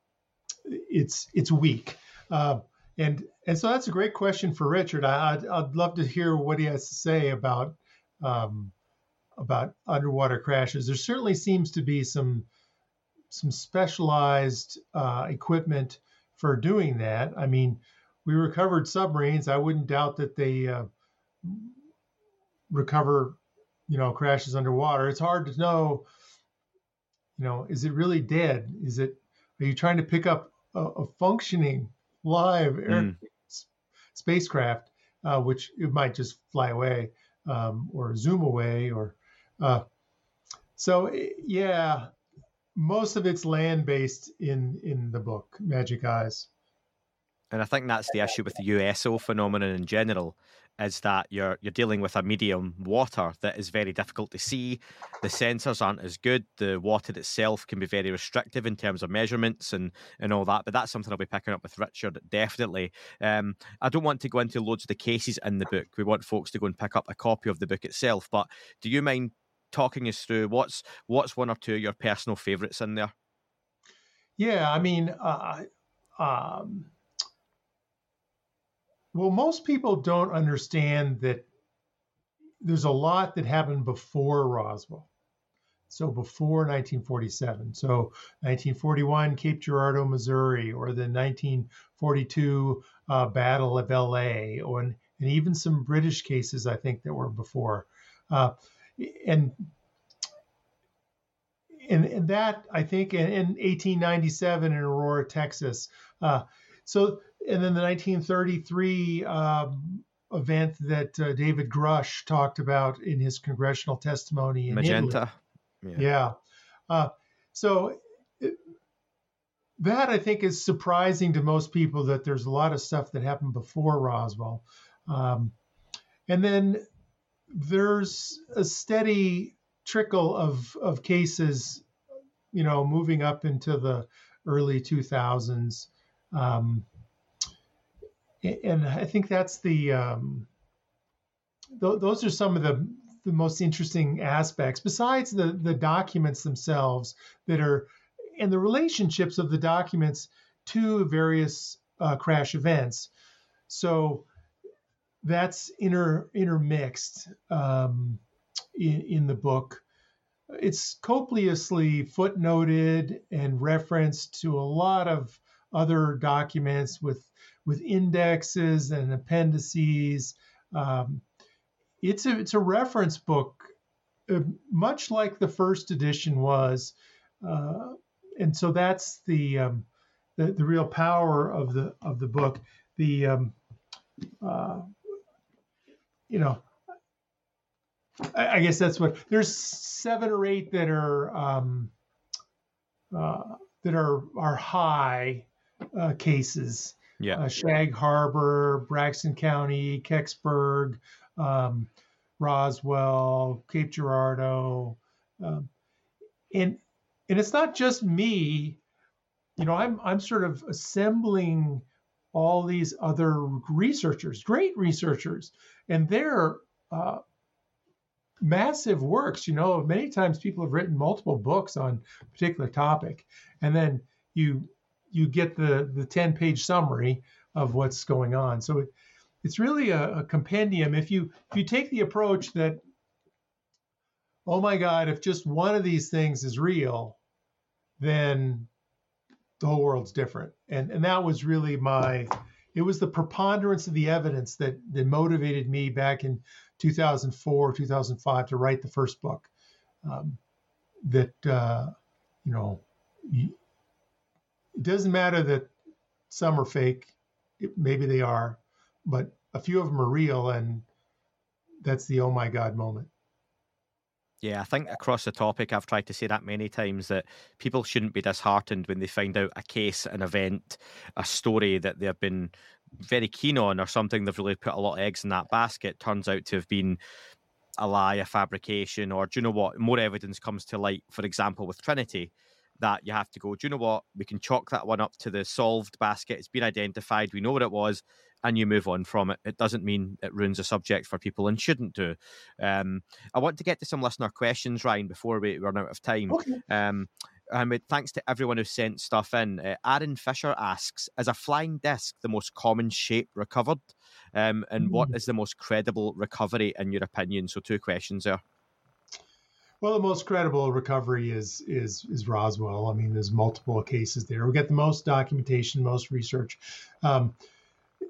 it's it's weak. Uh, and and so that's a great question for Richard. I, I'd, I'd love to hear what he has to say about um, about underwater crashes. There certainly seems to be some some specialized uh, equipment for doing that. I mean, we recovered submarines. I wouldn't doubt that they uh, recover you know, crashes underwater, it's hard to know, you know, is it really dead? Is it, are you trying to pick up a, a functioning live air Mm. s- spacecraft, uh, which it might just fly away um, or zoom away or, uh, so yeah, most of it's land based in, in the book, Magic Eyes. And I think that's the issue with the U S O phenomenon in general, is that you're you're dealing with a medium water that is very difficult to see. The sensors aren't as good. The water itself can be very restrictive in terms of measurements and, and all that. But that's something I'll be picking up with Richard, definitely. Um, I don't want to go into loads of the cases in the book. We want folks to go and pick up a copy of the book itself. But do you mind talking us through what's what's one or two of your personal favourites in there? Yeah, I mean, uh, um, well, most people don't understand that there's a lot that happened before Roswell. So before nineteen forty-seven. So nineteen forty-one, Cape Girardeau, Missouri, or the nineteen forty-two uh, Battle of L A, or, and even some British cases, I think, that were before. Uh, and, and, and that, I think, in, in eighteen ninety-seven in Aurora, Texas. Uh, so, and then the nineteen thirty-three um, event that uh, David Grush talked about in his congressional testimony in Magenta. Italy. Yeah. yeah. Uh, so it, that I think is surprising to most people, that there's a lot of stuff that happened before Roswell. Um, and then there's a steady trickle of, of cases, you know, moving up into the early two thousands. Um, and I think that's the, um, th- those are some of the, the most interesting aspects, besides the, the documents themselves that are, and the relationships of the documents to various uh, crash events. So that's inter, intermixed um, in, in the book. It's copiously footnoted and referenced to a lot of other documents with with indexes and appendices. Um, it's a it's a reference book, uh, much like the first edition was, uh, and so that's the, um, the the real power of the of the book. The um, uh, you know. I guess that's what, there's seven or eight that are um, uh, that are are high uh, cases. Yeah. Uh, Shag Harbor, Braxton County, Kecksburg, um, Roswell, Cape Girardeau, um, and and it's not just me. You know, I'm I'm sort of assembling all these other researchers, great researchers, and they're uh, massive works. You know, many times people have written multiple books on a particular topic, and then you you get the the ten page summary of what's going on. So it, it's really a, a compendium. If you if you take the approach that, oh my God, if just one of these things is real, then the whole world's different. And and that was really my, it was the preponderance of the evidence that that motivated me back in two thousand four, two thousand five to write the first book. Um, that, uh, you know, it doesn't matter that some are fake. It, maybe they are, but a few of them are real. And that's the, oh my God moment. Yeah, I think across the topic, I've tried to say that many times, that people shouldn't be disheartened when they find out a case, an event, a story that they've been very keen on, or something they've really put a lot of eggs in that basket turns out to have been a lie, a fabrication, or do you know what, more evidence comes to light, for example, with Trinity, that you have to go, do you know what, we can chalk that one up to the solved basket, it's been identified, we know what it was, and you move on from it. It doesn't mean it ruins the subject for people, and shouldn't do. Um, I want to get to some listener questions, Ryan, before we run out of time. Okay. Um, and with, thanks to everyone who sent stuff in. Uh, Aaron Fisher asks, is a flying disc the most common shape recovered? Um, and what is the most credible recovery in your opinion? So two questions there. Well, the most credible recovery is is is Roswell. I mean, there's multiple cases there. We get the most documentation, most research. Um,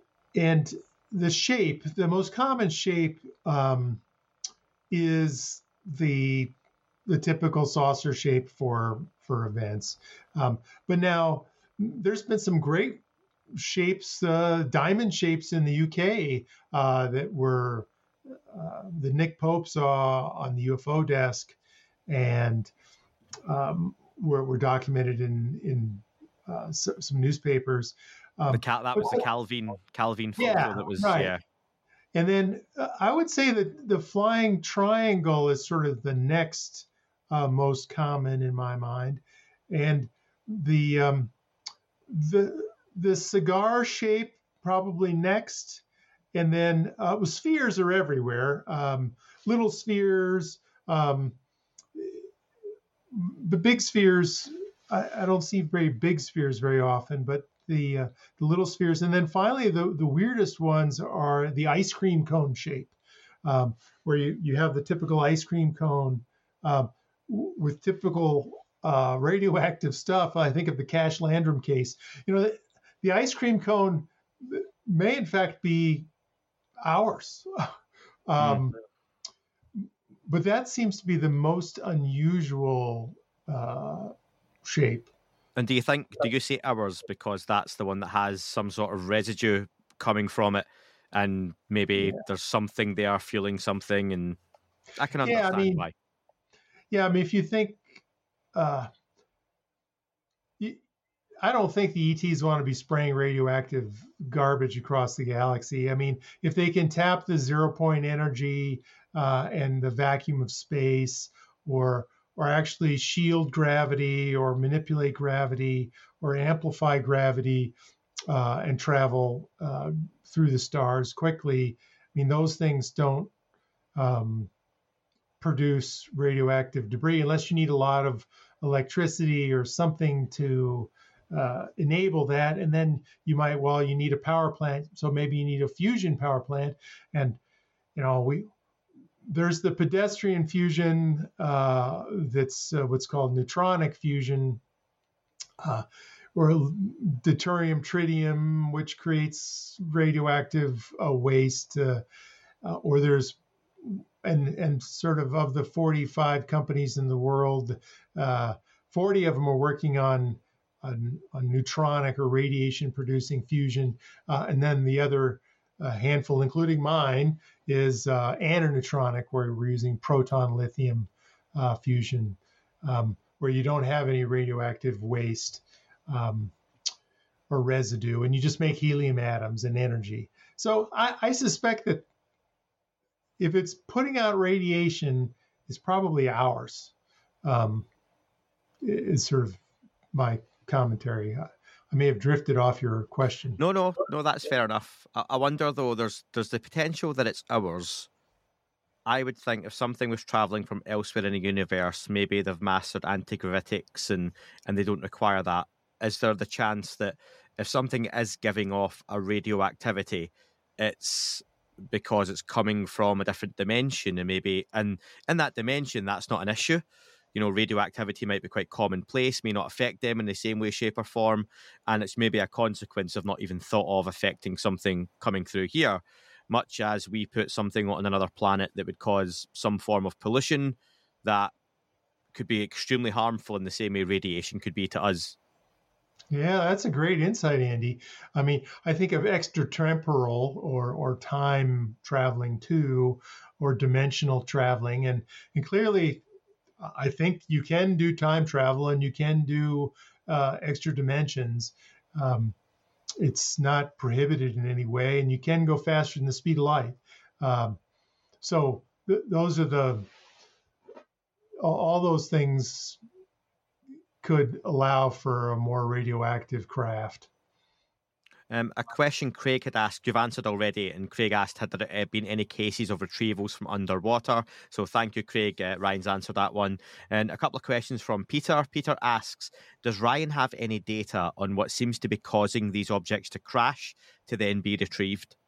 and the shape, the most common shape um, is the the typical saucer shape for for events. Um, but now there's been some great shapes, uh, diamond shapes in the U K uh, that were uh, that Nick Pope saw on the U F O desk, and um, were, were documented in in uh, so, some newspapers. Um, the Cal- that was the Calvin Calvin photo yeah, that was right. yeah. And then uh, I would say that the flying triangle is sort of the next uh, most common in my mind, and the um, the the cigar shape probably next, and then uh, well, spheres are everywhere. Um, little spheres, um, the big spheres. I, I don't see very big spheres very often, but the uh, the little spheres, and then finally the the weirdest ones are the ice cream cone shape, um, where you you have the typical ice cream cone uh, w- with typical uh, radioactive stuff. I think of the Cash Landrum case. You know, the, the ice cream cone may in fact be ours, um, mm. but that seems to be the most unusual uh, shape. And do you think, do you say ours because that's the one that has some sort of residue coming from it, and maybe yeah. there's something there fueling something, and I can understand yeah, I mean, why. Yeah, I mean, if you think, uh, you, I don't think the E Ts want to be spraying radioactive garbage across the galaxy. I mean, if they can tap the zero point energy uh, and the vacuum of space, or or actually shield gravity or manipulate gravity or amplify gravity uh, and travel uh, through the stars quickly. I mean, those things don't um, produce radioactive debris unless you need a lot of electricity or something to uh, enable that. And then you might, well, you need a power plant. So maybe you need a fusion power plant. And, you know, we, there's the pedestrian fusion uh, that's uh, what's called neutronic fusion, uh, or deuterium tritium, which creates radioactive uh, waste. Uh, uh, or there's, and and sort of of the forty-five companies in the world, uh, forty of them are working on, on, on neutronic or radiation producing fusion. Uh, and then the other uh, handful, including mine, is uh, antineutronic, where we're using proton lithium uh, fusion, um, where you don't have any radioactive waste um, or residue, and you just make helium atoms and energy. So I, I suspect that if it's putting out radiation, it's probably ours, um, is sort of my commentary. I may have drifted off your question. No, no, no, that's fair enough. I, I wonder, though, there's there's the potential that it's ours. I would think if something was traveling from elsewhere in the universe, maybe they've mastered antigravitics and, and they don't require that. Is there the chance that if something is giving off a radioactivity, it's because it's coming from a different dimension, and maybe and in that dimension, that's not an issue? You know, radioactivity might be quite commonplace, may not affect them in the same way, shape, or form, and it's maybe a consequence of not even thought of affecting something coming through here, much as we put something on another planet that would cause some form of pollution that could be extremely harmful in the same way radiation could be to us. Yeah, that's a great insight, Andy. I mean, I think of extratemporal or or time traveling too, or dimensional traveling, and and clearly, I think you can do time travel and you can do uh, extra dimensions. Um, it's not prohibited in any way, and you can go faster than the speed of light. Um, so th- those are the all, all those things could allow for a more radioactive craft. Um, a question Craig had asked, you've answered already, and Craig asked, had there uh, been any cases of retrievals from underwater? So thank you, Craig. Uh, Ryan's answered that one. And a couple of questions from Peter. Peter asks, does Ryan have any data on what seems to be causing these objects to crash to then be retrieved?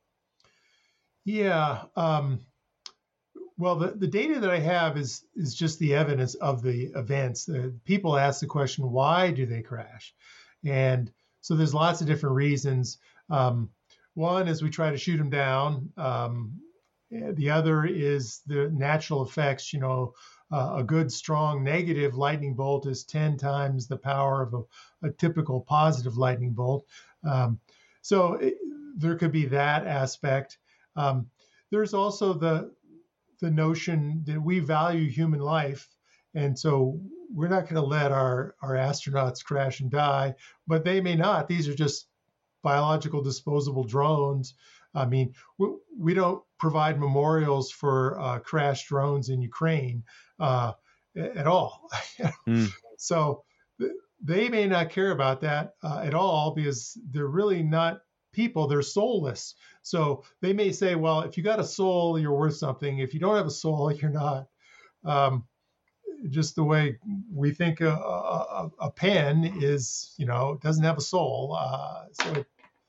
Yeah. Um, well, the, the data that I have is is just the evidence of the events. Uh, people ask the question, why do they crash? And so there's lots of different reasons. Um, one is we try to shoot them down, um, the other is the natural effects. You know, uh, a good, strong negative lightning bolt is ten times the power of a, a typical positive lightning bolt. Um, so it, there could be that aspect. Um, there's also the the notion that we value human life, and so we're not going to let our, our astronauts crash and die, but they may not. These are just biological disposable drones. I mean, we, we don't provide memorials for uh, crashed drones in Ukraine uh, at all. mm. So th- they may not care about that uh, at all because they're really not people, they're soulless. So they may say, well, if you got a soul, you're worth something. If you don't have a soul, you're not. Um, just the way we think a, a, a pen is, you know, doesn't have a soul. Uh, so it,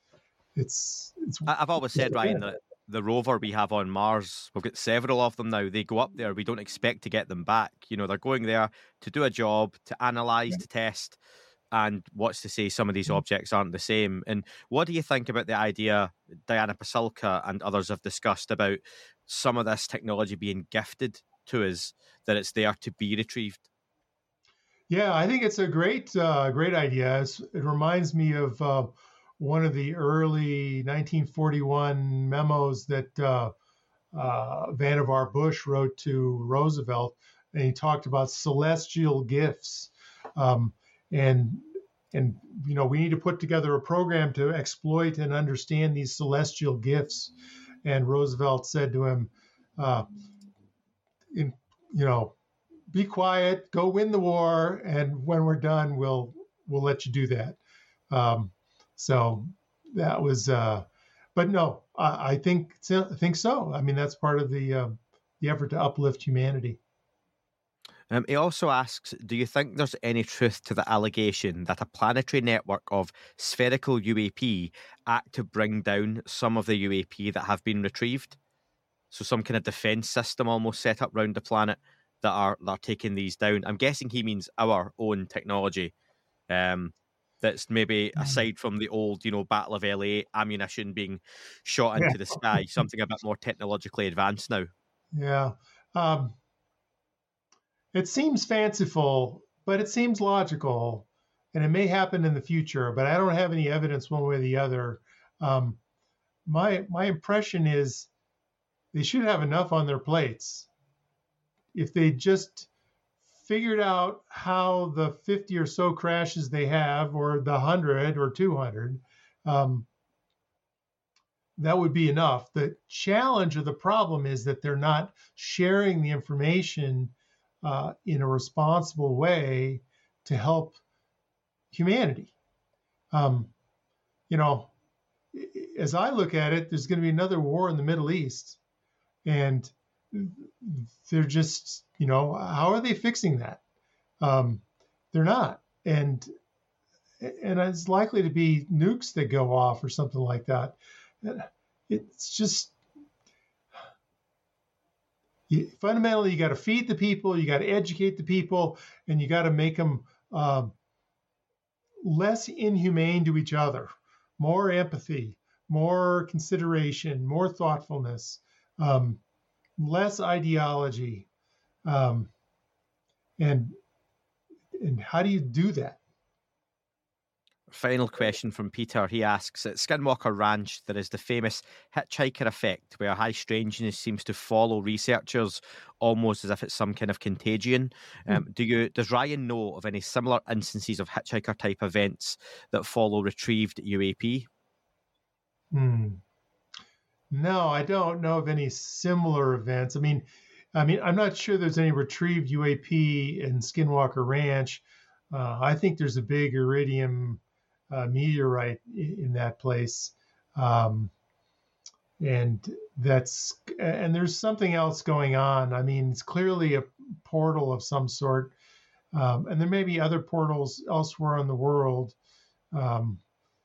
it's, it's. I've always said, Ryan, that the rover we have on Mars, we've got several of them now. They go up there. We don't expect to get them back. You know, they're going there to do a job, to analyze, yeah. to test. And what's to say some of these objects aren't the same? And what do you think about the idea Diana Pasulka and others have discussed about some of this technology being gifted to us, that it's there to be retrieved? Yeah, I think it's a great, uh, great idea. It's, it reminds me of uh, one of the early nineteen forty-one memos that uh, uh, Vannevar Bush wrote to Roosevelt, and he talked about celestial gifts. Um, And, and you know, we need to put together a program to exploit and understand these celestial gifts. And Roosevelt said to him, uh, in, you know, be quiet, go win the war, and when we're done, we'll we'll let you do that. Um, so that was, uh, but no, I, I think I think so. I mean, that's part of the uh, the effort to uplift humanity. Um, he also asks, do you think there's any truth to the allegation that a planetary network of spherical U A P act to bring down some of the U A P that have been retrieved? So some kind of defense system almost set up around the planet that are, that are taking these down. I'm guessing he means our own technology. Um, that's maybe aside from the old, you know, Battle of L A ammunition being shot into yeah. the sky, something a bit more technologically advanced now. Yeah. Um... It seems fanciful, but it seems logical, and it may happen in the future, but I don't have any evidence one way or the other. Um, my my impression is they should have enough on their plates. If they just figured out how the fifty or so crashes they have, or the one hundred or two hundred, um, that would be enough. The challenge or the problem is that they're not sharing the information Uh, in a responsible way to help humanity. Um, you know, as I look at it, there's going to be another war in the Middle East, and they're just, you know, how are they fixing that? Um, they're not, and and it's likely to be nukes that go off or something like that. It's just. You, fundamentally, you got to feed the people, you got to educate the people, and you got to make them um, less inhumane to each other, more empathy, more consideration, more thoughtfulness, um, less ideology. Um, and and how do you do that? Final question from Peter. He asks, at Skinwalker Ranch, there is the famous hitchhiker effect where high strangeness seems to follow researchers almost as if it's some kind of contagion. Um, mm. Do you, does Ryan know of any similar instances of hitchhiker type events that follow retrieved U A P? Hmm. No, I don't know of any similar events. I mean, I mean, I'm not sure there's any retrieved U A P in Skinwalker Ranch. Uh, I think there's a big iridium Uh, meteorite in that place, um, and that's and there's something else going on. I mean, it's clearly a portal of some sort, um, and there may be other portals elsewhere in the world. Um,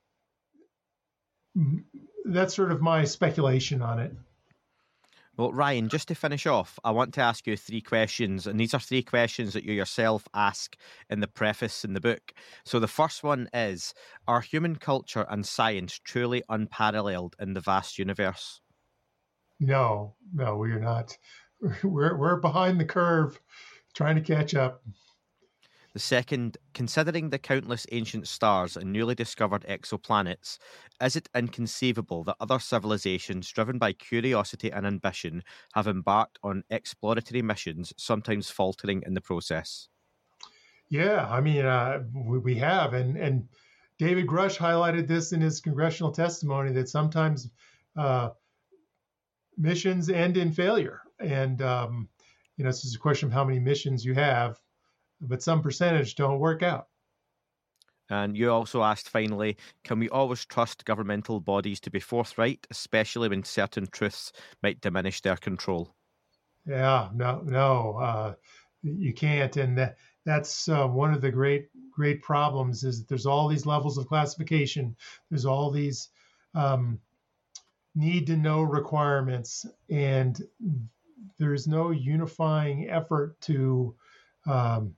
that's sort of my speculation on it. Well, Ryan, just to finish off, I want to ask you three questions, and these are three questions that you yourself ask in the preface in the book. So the first one is, are human culture and science truly unparalleled in the vast universe? no, no, we are not. We're we're behind the curve, trying to catch up. The second, considering the countless ancient stars and newly discovered exoplanets, is it inconceivable that other civilizations driven by curiosity and ambition have embarked on exploratory missions, sometimes faltering in the process? Yeah, I mean, uh, we, we have, and and David Grush highlighted this in his congressional testimony that sometimes uh, missions end in failure, and um, you know, it's just a question of how many missions you have, but some percentage don't work out. And you also asked, finally, can we always trust governmental bodies to be forthright, especially when certain truths might diminish their control? Yeah, no, no, uh, you can't, and that. That's uh, one of the great, great problems is that there's all these levels of classification. There's all these um, need to know requirements, and there's no unifying effort to um,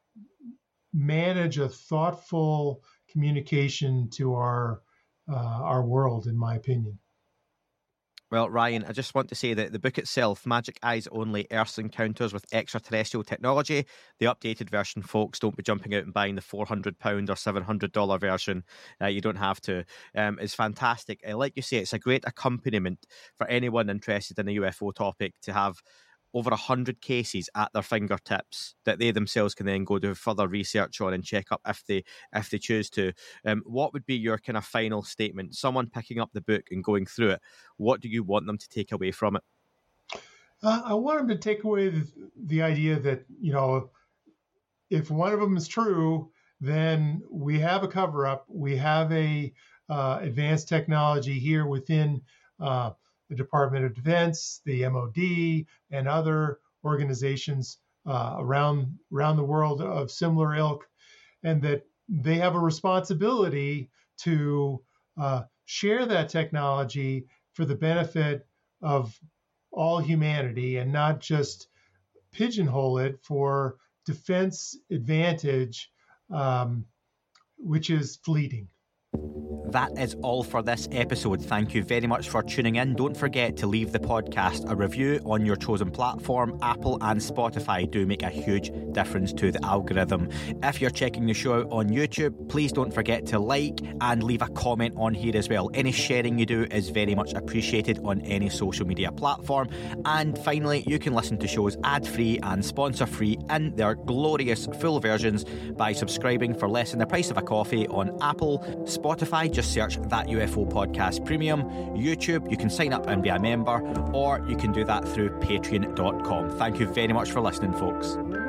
manage a thoughtful communication to our uh, our world, in my opinion. Well, Ryan, I just want to say that the book itself, Magic Eyes Only, Earth's Encounters with Extraterrestrial Technology, the updated version, folks, don't be jumping out and buying the four hundred pounds or seven hundred dollars version. Uh, you don't have to. Um, it's fantastic. Uh, like you say, it's a great accompaniment for anyone interested in a U F O topic to have over one hundred cases at their fingertips that they themselves can then go do further research on and check up if they if they choose to. Um, what would be your kind of final statement? Someone picking up the book and going through it, what do you want them to take away from it? Uh, I want them to take away the, the idea that, you know, if one of them is true, then we have a cover-up. We have a uh, advanced technology here within uh, the Department of Defense, the M O D, and other organizations uh, around around the world of similar ilk, and that they have a responsibility to uh, share that technology for the benefit of all humanity and not just pigeonhole it for defense advantage, um, which is fleeting. That is all for this episode. Thank you very much for tuning in. Don't forget to leave the podcast a review on your chosen platform. Apple and Spotify do make a huge difference to the algorithm. If you're checking the show out on YouTube, please don't forget to like and leave a comment on here as well. Any sharing you do is very much appreciated on any social media platform. And finally, you can listen to shows ad-free and sponsor-free in their glorious full versions by subscribing for less than the price of a coffee on Apple, Spotify, just search That U F O Podcast Premium. YouTube, you can sign up and be a member, or you can do that through patreon dot com. Thank you very much for listening, folks.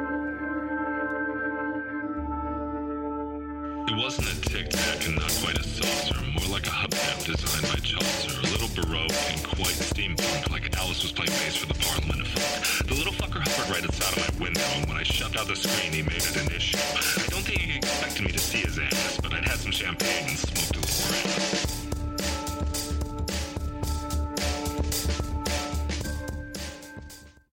It wasn't a tic-tac and not quite a saucer, more like a hubcap designed by Chaucer, a little baroque and quite steampunk, like Alice was playing bass for the Parliament of Folk. The little fucker hovered right outside of my window, and when I shoved out the screen, he made it an issue. I don't think he expected me to see his ass, but I'd had some champagne and smoked a little grass.